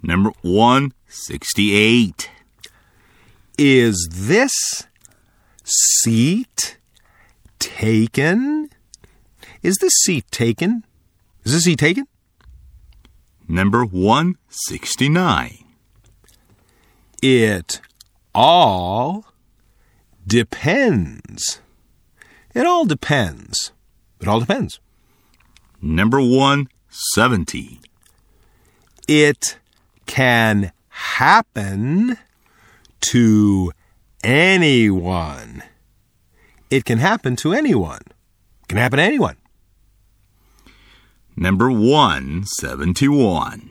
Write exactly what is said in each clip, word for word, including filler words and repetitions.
Number one sixty-eight. Is this seat taken? Is this seat taken? Is this seat taken? Number one sixty-nine. It all depends. It all depends. It all depends. Number one seventy. It can happen to anyone. It can happen to anyone. It can happen to anyone. Number one seventy-one.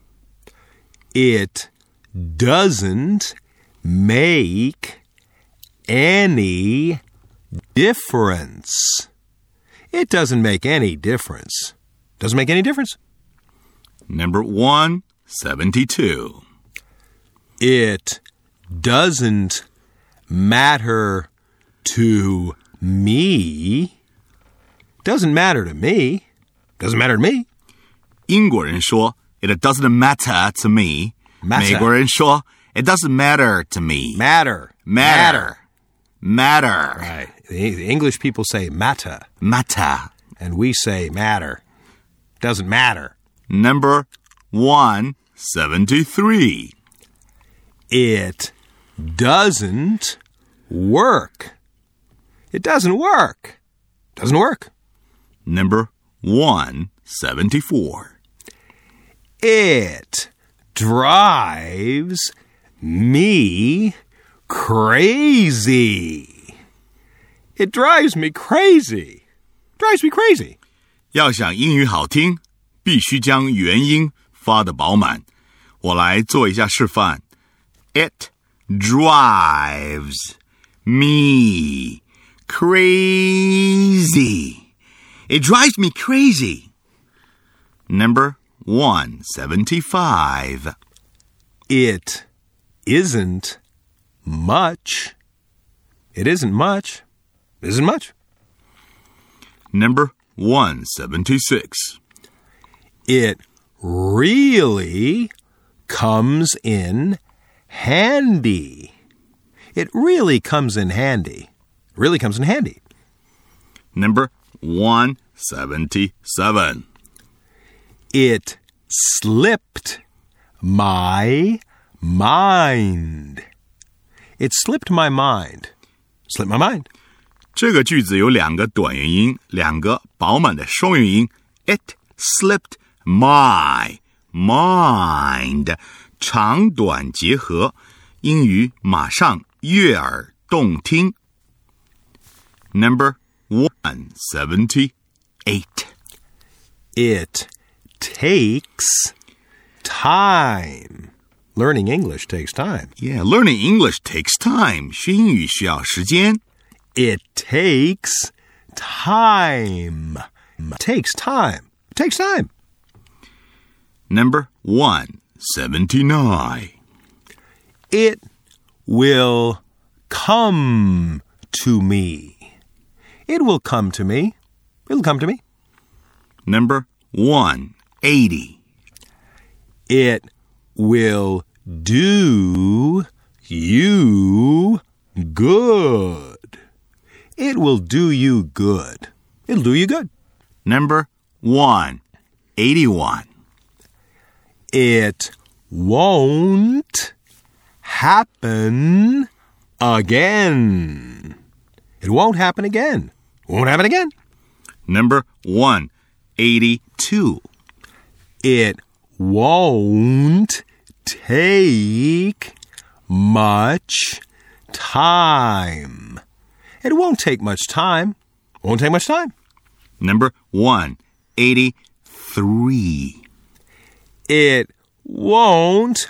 It doesn't make any difference. It doesn't make any difference. Doesn't make any difference. Number one seventy-two. It doesn't matter to me. Doesn't matter to me. Doesn't matter to me. 英国人说 It doesn't matter to me. Matter. 美国人说 It doesn't matter to me. Matter. Matter. Matter. Right. The, the English people say matter. Matter. And we say matter. Doesn't matter. Number one seventy-three. It doesn't work. It doesn't work. Doesn't work. Number one seventy-four. It drives me crazy. It drives me crazy. Drives me crazy. 要想英语好听，必须将元音发得饱满。我来做一下示范。It drives me crazy. It drives me crazy. Number one seventy-five. It isn't much. It isn't much. It isn't much. Number one seventy-six. It really comes in handy. It really comes in handy. Really comes in handy. Number one seventy-seven. It slipped my mind. It slipped my mind. Slipped my mind. 这个句子有两个短元音，两个饱满的双元音。It slipped my mind. 长短结合，英语马上悦耳动听。Number one seventy-eight. It takes time. Learning English takes time. Yeah, learning English takes time. 学英语需要时间。 It takes time. It takes time. It takes time. Number one seventy-nine. It will come to me. It will come to me. It'll come to me. Number one eighty. It will do you good. It will do you good. It'll do you good. Number one eighty-one. It won't happen again. It won't happen again. It won't happen again. Number one eighty-two. It won't take much time. It won't take much time. Won't take much time. Number one eighty-three. It won't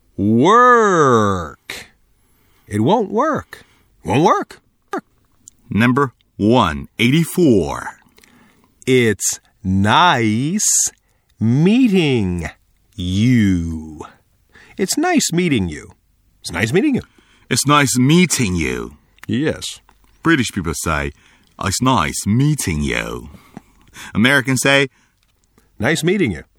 work. It won't work. Won't work. Number one eighty-four. It's nice meeting you. It's nice meeting you. It's nice meeting you. It's nice meeting you. Yes. British people say, it's nice meeting you. Americans say, Nice meeting you.